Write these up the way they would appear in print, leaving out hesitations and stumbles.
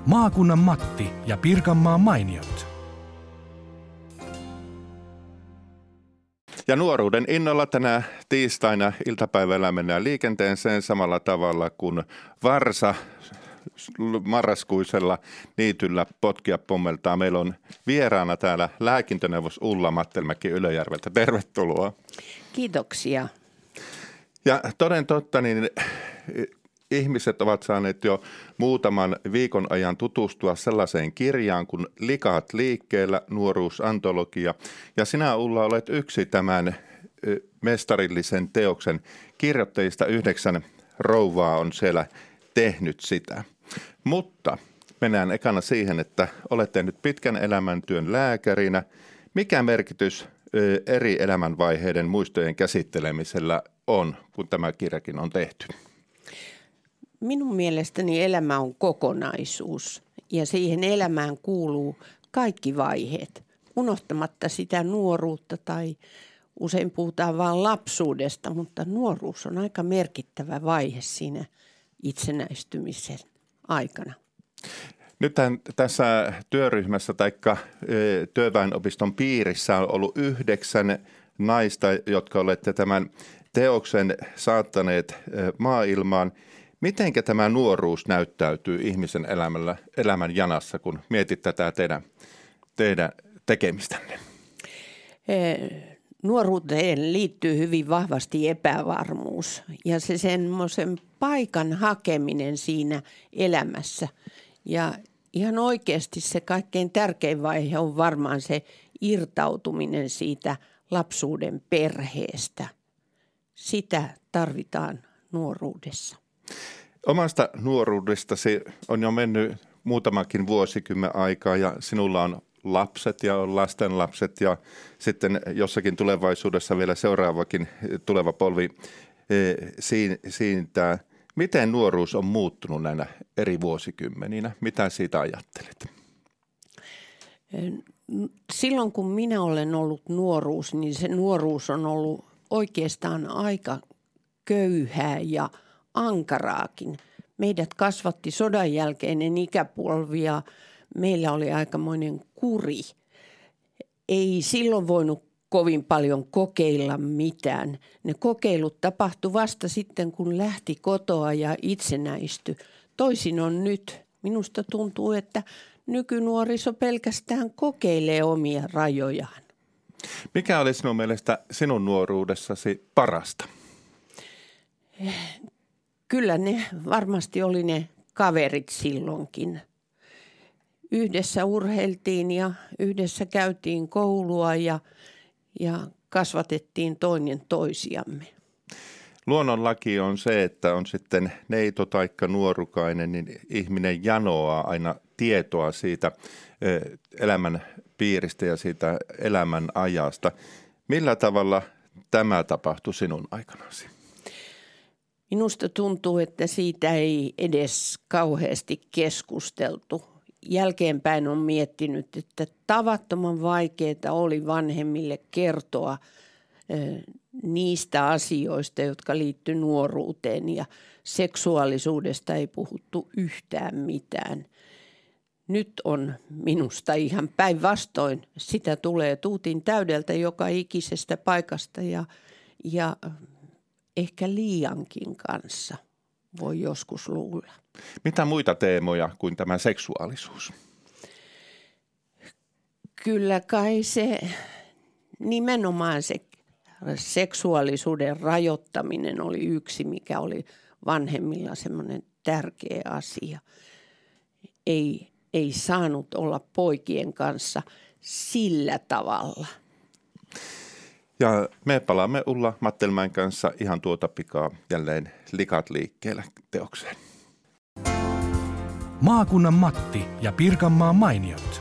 Maakunnan Matti ja Pirkanmaan mainiot. Ja nuoruuden innolla tänä tiistaina iltapäivällä mennään liikenteeseen samalla tavalla kuin varsa marraskuisella niityllä potkia pommeltaa. Meillä on vieraana täällä lääkintöneuvos Ulla Mattelmäki Ylöjärveltä. Tervetuloa. Kiitoksia. Ja toden totta, niin ihmiset ovat saaneet jo muutaman viikon ajan tutustua sellaiseen kirjaan kuin Likat liikkeellä, nuoruusantologia. Ja sinä, Ulla, olet yksi tämän mestarillisen teoksen kirjoittajista. 9 rouvaa on siellä tehnyt sitä. Mutta mennään ekana siihen, että olet tehnyt pitkän elämäntyön lääkärinä. Mikä merkitys eri elämänvaiheiden muistojen käsittelemisellä on, kun tämä kirjakin on tehty? Minun mielestäni elämä on kokonaisuus ja siihen elämään kuuluu kaikki vaiheet, unohtamatta sitä nuoruutta tai usein puhutaan vain lapsuudesta, mutta nuoruus on aika merkittävä vaihe siinä itsenäistymisen aikana. Nyt tässä työryhmässä tai työväenopiston piirissä on ollut 9 naista, jotka olette tämän teoksen saattaneet maailmaan. Mitenkä tämä nuoruus näyttäytyy ihmisen elämän janassa, kun mietit tätä teidän tekemistänne? Nuoruuteen liittyy hyvin vahvasti epävarmuus ja se semmoisen paikan hakeminen siinä elämässä. Ja ihan oikeasti se kaikkein tärkein vaihe on varmaan se irtautuminen siitä lapsuuden perheestä. Sitä tarvitaan nuoruudessa. Omasta nuoruudestasi on jo mennyt muutamakin vuosikymmen aikaa ja sinulla on lapset ja on lastenlapset ja sitten jossakin tulevaisuudessa vielä seuraavakin tuleva polvi siintää. Miten nuoruus on muuttunut näinä eri vuosikymmeninä? Mitä siitä ajattelet? Silloin kun minä olen ollut nuoruus, niin se nuoruus on ollut oikeastaan aika köyhää ja ankaraakin. Meidät kasvatti sodan jälkeinen ikäpolvi ja meillä oli aikamoinen kuri. Ei silloin voinut kovin paljon kokeilla mitään. Ne kokeilut tapahtui vasta sitten, kun lähti kotoa ja itsenäistyi. Toisin on nyt. Minusta tuntuu, että nykynuoriso pelkästään kokeilee omia rajojaan. Mikä oli sinun mielestä sinun nuoruudessasi parasta? Kyllä ne varmasti oli ne kaverit silloinkin. Yhdessä urheiltiin ja yhdessä käytiin koulua ja kasvatettiin toinen toisiamme. Luonnonlaki on se, että on sitten neito taikka nuorukainen, niin ihminen janoaa aina tietoa siitä elämän piiristä ja siitä elämän ajasta. Millä tavalla tämä tapahtui sinun aikanasi? Minusta tuntuu, että siitä ei edes kauheasti keskusteltu. Jälkeenpäin on miettinyt, että tavattoman vaikeaa oli vanhemmille kertoa niistä asioista, jotka liittyy nuoruuteen ja seksuaalisuudesta ei puhuttu yhtään mitään. Nyt on minusta ihan päinvastoin. Sitä tulee tuutin täydeltä joka ikisestä paikasta ja ehkä liiankin kanssa voi joskus luulla. Mitä muita teemoja kuin tämä seksuaalisuus? Kyllä kai se nimenomaan se seksuaalisuuden rajoittaminen oli yksi, mikä oli vanhemmilla semmoinen tärkeä asia. Ei saanut olla poikien kanssa sillä tavalla. Ja me palaamme Ulla Mattelmäen kanssa ihan tuota pikaa jälleen Likat liikkeellä teokseen. Maakunnan Matti ja Pirkanmaan mainiot.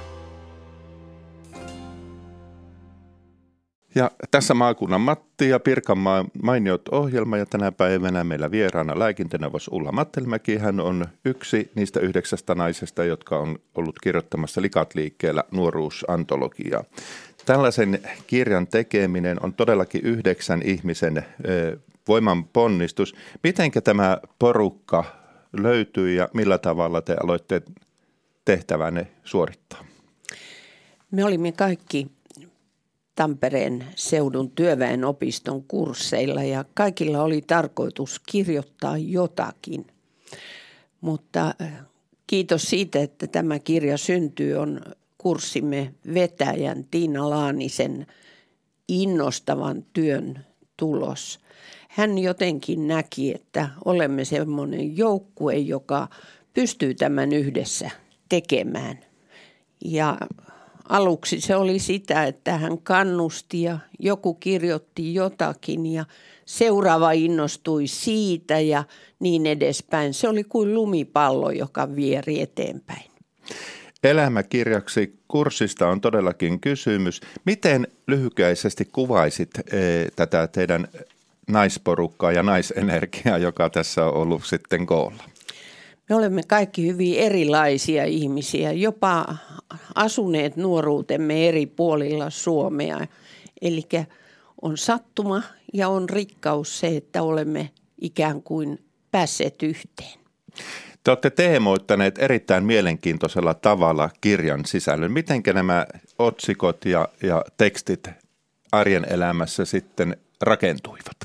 Ja tässä Maakunnan Matti ja Pirkanmaan mainiot ohjelma ja tänä päivänä meillä vieraana lääkintöneuvos Ulla Mattelmäki. Hän on yksi niistä 9 naisesta, jotka on ollut kirjoittamassa Likat liikkeellä nuoruusantologiaa. Tällaisen kirjan tekeminen on todellakin 9 ihmisen voiman ponnistus. Mitenkä tämä porukka löytyi ja millä tavalla te aloitte tehtävänne suorittaa? Me olimme kaikki Tampereen seudun työväenopiston kursseilla ja kaikilla oli tarkoitus kirjoittaa jotakin. Mutta kiitos siitä, että tämä kirja syntyy, on kurssimme vetäjän Tiina Laanisen innostavan työn tulos. Hän jotenkin näki, että olemme semmoinen joukkue, joka pystyy tämän yhdessä tekemään. Ja aluksi se oli sitä, että hän kannusti ja joku kirjoitti jotakin ja seuraava innostui siitä ja niin edespäin. Se oli kuin lumipallo, joka vieri eteenpäin. Elämäkirjaksi kurssista on todellakin kysymys. Miten lyhykäisesti kuvaisit tätä teidän naisporukkaa ja naisenergiaa, joka tässä on ollut sitten koolla? Me olemme kaikki hyvin erilaisia ihmisiä, jopa asuneet nuoruutemme eri puolilla Suomea. Eli on sattuma ja on rikkaus se, että olemme ikään kuin päässeet yhteen. Te olette teemoittaneet erittäin mielenkiintoisella tavalla kirjan sisällön. Mitenkä nämä otsikot ja tekstit arjen elämässä sitten rakentuivat?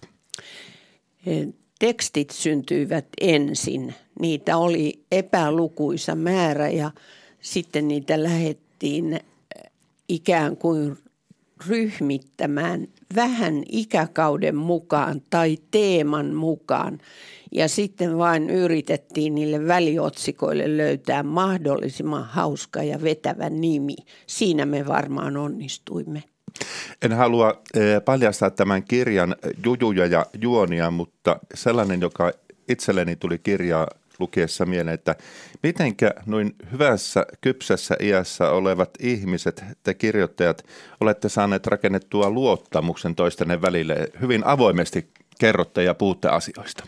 Tekstit syntyivät ensin. Niitä oli epälukuisa määrä ja sitten niitä lähdettiin ikään kuin ryhmittämään vähän ikäkauden mukaan tai teeman mukaan. Ja sitten vain yritettiin niille väliotsikoille löytää mahdollisimman hauska ja vetävä nimi. Siinä me varmaan onnistuimme. En halua paljastaa tämän kirjan jujuja ja juonia, mutta sellainen, joka itselleni tuli kirjaa lukiessa mieleen, että mitenkä noin hyvässä, kypsässä iässä olevat ihmiset, te kirjoittajat, olette saaneet rakennettua luottamuksen toistenne välille. Hyvin avoimesti kerrotte ja puhutte asioista.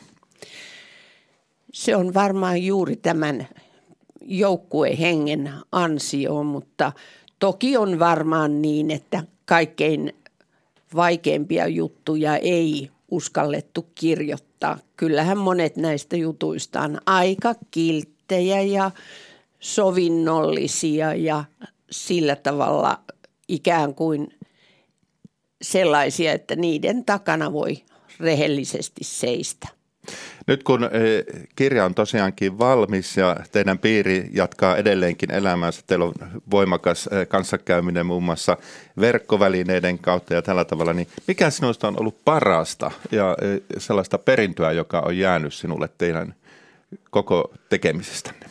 Se on varmaan juuri tämän joukkuehengen ansio, mutta toki on varmaan niin, että kaikkein vaikeimpia juttuja ei uskallettu kirjoittaa. Kyllähän monet näistä jutuista on aika kilttejä ja sovinnollisia ja sillä tavalla ikään kuin sellaisia, että niiden takana voi rehellisesti seistä. Nyt kun kirja on tosiaankin valmis ja teidän piiri jatkaa edelleenkin elämäänsä, teillä on voimakas kanssakäyminen muun muassa verkkovälineiden kautta ja tällä tavalla, niin mikä sinusta on ollut parasta ja sellaista perintöä, joka on jäänyt sinulle teidän koko tekemisestänne?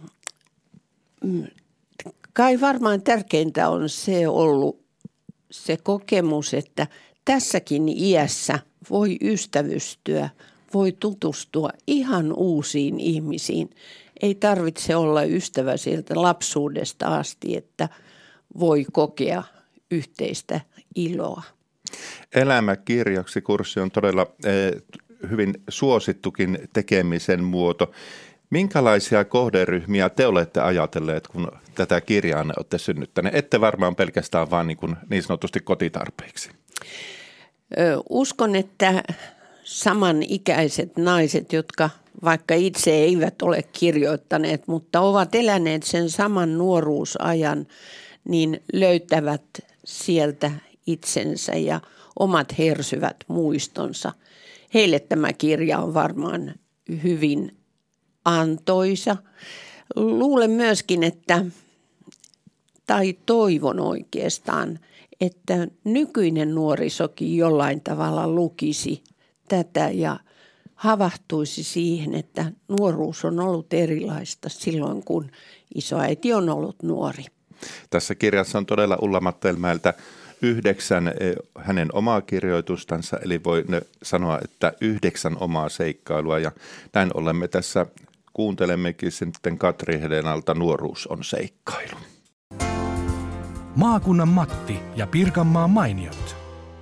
Kai varmaan tärkeintä on se ollut se kokemus, että tässäkin iässä voi ystävystyä, voi tutustua ihan uusiin ihmisiin. Ei tarvitse olla ystävä sieltä lapsuudesta asti, että voi kokea yhteistä iloa. Elämäkirjaksi kurssi on todella hyvin suosittukin tekemisen muoto. Minkälaisia kohderyhmiä te olette ajatelleet, kun tätä kirjaa olette synnyttäneet? Ette varmaan pelkästään vaan niin sanotusti kotitarpeiksi. Uskon, että samanikäiset naiset, jotka vaikka itse eivät ole kirjoittaneet, mutta ovat eläneet sen saman nuoruusajan, niin löytävät sieltä itsensä ja omat hersyvät muistonsa. Heille tämä kirja on varmaan hyvin antoisa. Luulen myöskin, tai toivon oikeastaan, että nykyinen nuorisokin jollain tavalla lukisi tätä ja havahtuisi siihen, että nuoruus on ollut erilaista silloin, kun isoäiti on ollut nuori. Tässä kirjassa on todella Ulla Mattelmäeltä 9 hänen omaa kirjoitustansa, eli voi sanoa, että 9 omaa seikkailua, ja näin olemme tässä kuuntelemmekin sitten Katri Hedenalta Nuoruus on seikkailu. Maakunnan Matti ja Pirkanmaan mainiot.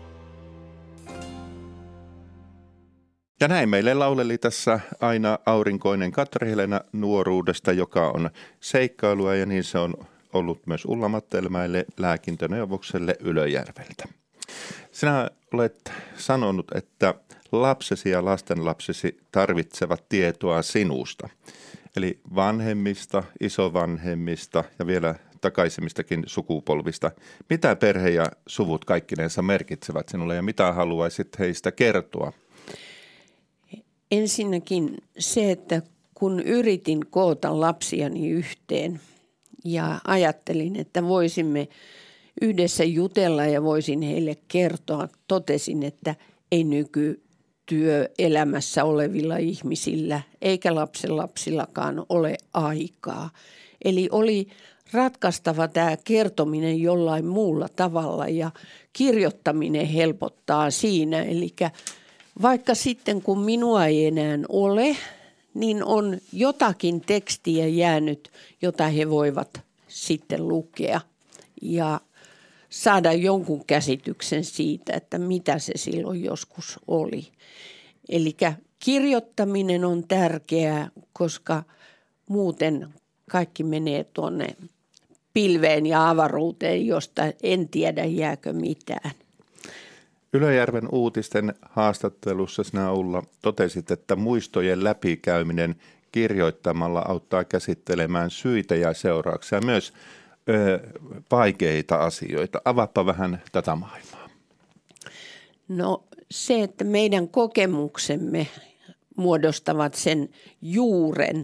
Ja näin meille lauleli tässä aina aurinkoinen Katri-Helena nuoruudesta, joka on seikkailua, ja niin se on ollut myös Ulla Mattelmäelle lääkintöneuvokselle Ylöjärveltä. Sinä olet sanonut, että lapsesi ja lastenlapsesi tarvitsevat tietoa sinusta. eli vanhemmista, isovanhemmista ja vielä takaisemmistakin sukupolvista. Mitä perhe ja suvut kaikkinensa merkitsevät sinulle ja mitä haluaisit heistä kertoa? Ensinnäkin se, että kun yritin koota lapsiani yhteen ja ajattelin, että voisimme yhdessä jutella ja voisin heille kertoa, totesin, että ei nykytyöelämässä olevilla ihmisillä eikä lapsenlapsillakaan ole aikaa. Eli oli ratkaistava tämä kertominen jollain muulla tavalla ja kirjoittaminen helpottaa siinä. Eli vaikka sitten kun minua ei enää ole, niin on jotakin tekstiä jäänyt, jota he voivat sitten lukea ja saada jonkun käsityksen siitä, että mitä se silloin joskus oli. Eli kirjoittaminen on tärkeää, koska muuten kaikki menee tuonne pilveen ja avaruuteen, josta en tiedä jääkö mitään. Ylöjärven uutisten haastattelussa sinä Ulla totesit, että muistojen läpikäyminen kirjoittamalla auttaa käsittelemään syitä ja seurauksia, myös vaikeita asioita. Avaappa vähän tätä maailmaa. No se, että meidän kokemuksemme muodostavat sen juuren,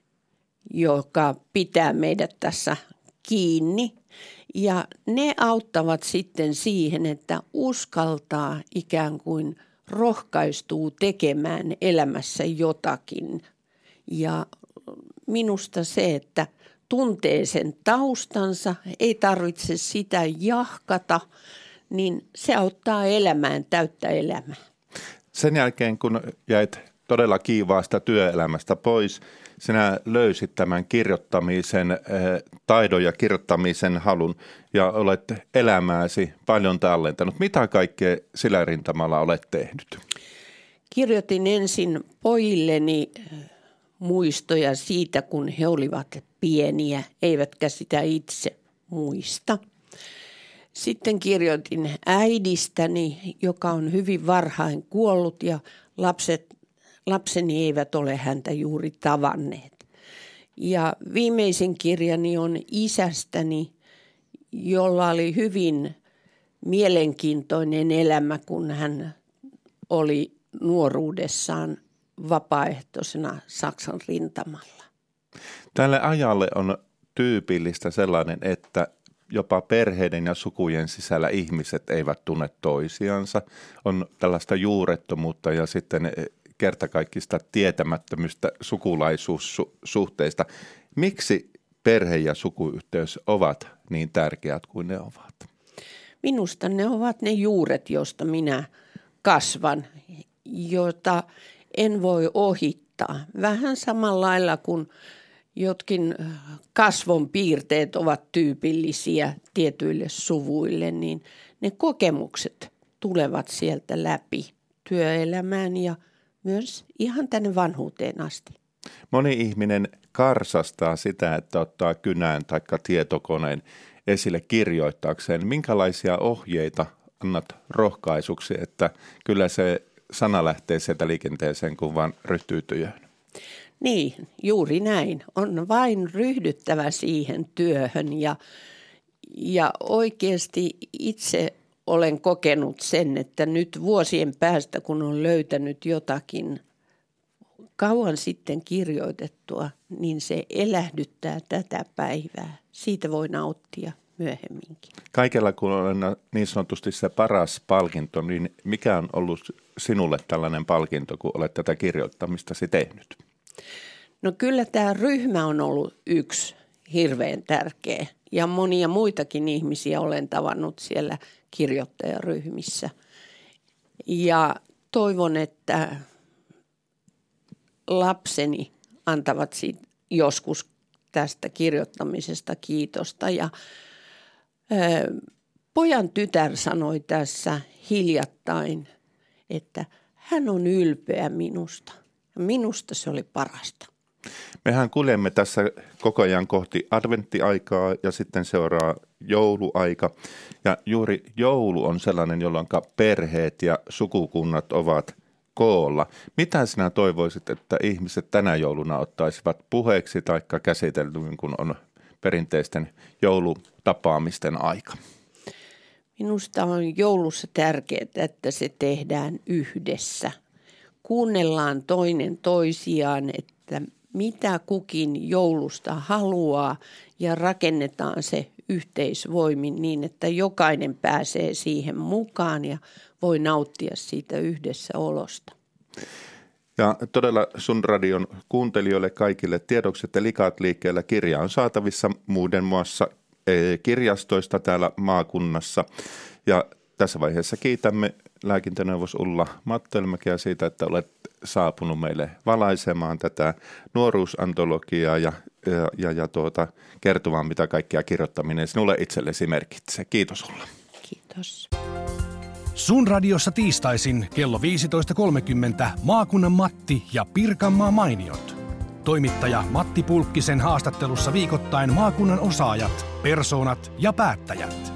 joka pitää meidät tässä kiinni. Ja ne auttavat sitten siihen, että uskaltaa ikään kuin rohkaistuu tekemään elämässä jotakin. Ja minusta se, että tuntee sen taustansa, ei tarvitse sitä jahkata, niin se auttaa elämään täyttä elämää. Sen jälkeen, kun jäit todella kiivaasta työelämästä pois, sinä löysit tämän kirjoittamisen taidon ja kirjoittamisen halun ja olet elämääsi paljon tallentanut. Mitä kaikkea sillä rintamalla olet tehnyt? Kirjoitin ensin pojilleni muistoja siitä, kun he olivat pieniä, eivätkä sitä itse muista. Sitten kirjoitin äidistäni, joka on hyvin varhain kuollut ja lapseni eivät ole häntä juuri tavanneet. Ja viimeisin kirjani on isästäni, jolla oli hyvin mielenkiintoinen elämä, kun hän oli nuoruudessaan vapaaehtoisena Saksan rintamalla. Tälle ajalle on tyypillistä sellainen, että jopa perheiden ja sukujen sisällä ihmiset eivät tunne toisiansa. On tällaista juurettomuutta ja sitten kertakaikkista tietämättömyystä sukulaisuussuhteista. Miksi perhe- ja sukuyhteys ovat niin tärkeät kuin ne ovat? Minusta ne ovat ne juuret, joista minä kasvan, jota en voi ohittaa. Vähän samalla lailla kuin jotkin kasvon piirteet ovat tyypillisiä tietyille suvuille, niin ne kokemukset tulevat sieltä läpi työelämään ja myös ihan tänne vanhuuteen asti. Moni ihminen karsastaa sitä, että ottaa kynän tai tietokoneen esille kirjoittaakseen. Minkälaisia ohjeita annat rohkaisuksi, että kyllä se sana lähtee sieltä liikenteeseen, kun vaan ryhtyy työhön? Niin, juuri näin. On vain ryhdyttävä siihen työhön ja oikeasti itse olen kokenut sen, että nyt vuosien päästä, kun on löytänyt jotakin kauan sitten kirjoitettua, niin se elähdyttää tätä päivää. Siitä voi nauttia myöhemminkin. Kaikella kun on niin sanotusti se paras palkinto, niin mikä on ollut sinulle tällainen palkinto, kun olet tätä kirjoittamistasi tehnyt? No kyllä tämä ryhmä on ollut yksi hirveän tärkeä ja monia muitakin ihmisiä olen tavannut siellä kirjoittajaryhmissä. Ja toivon, että lapseni antavat joskus tästä kirjoittamisesta kiitosta. Ja pojan tytär sanoi tässä hiljattain, että hän on ylpeä minusta. Ja minusta se oli parasta. Mehän kuljemme tässä koko ajan kohti adventtiaikaa ja sitten seuraa jouluaika. Ja juuri joulu on sellainen, jolloin perheet ja sukukunnat ovat koolla. Mitä sinä toivoisit, että ihmiset tänä jouluna ottaisivat puheeksi tai käsiteltyyn, kun on perinteisten joulutapaamisten aika? Minusta on joulussa tärkeää, että se tehdään yhdessä. Kuunnellaan toinen toisiaan, että mitä kukin joulusta haluaa ja rakennetaan se yhteisvoimin niin, että jokainen pääsee siihen mukaan ja voi nauttia siitä yhdessäolosta. Ja todella sun radion kuuntelijoille kaikille tiedoksi, että Likat liikkeellä -kirja on saatavissa muiden muassa kirjastoista täällä maakunnassa. Ja tässä vaiheessa kiitämme lääkintöneuvos Ulla Mattelmäkeä siitä, että olet saapunut meille valaisemaan tätä nuoruusantologiaa ja kertomaan, mitä kaikkia kirjoittaminen sinulle itsellesi merkitsee. Kiitos Ulla. Kiitos. Sun radiossa tiistaisin kello 15.30 Maakunnan Matti ja Pirkanmaan mainiot. Toimittaja Matti Pulkkisen haastattelussa viikoittain maakunnan osaajat, persoonat ja päättäjät.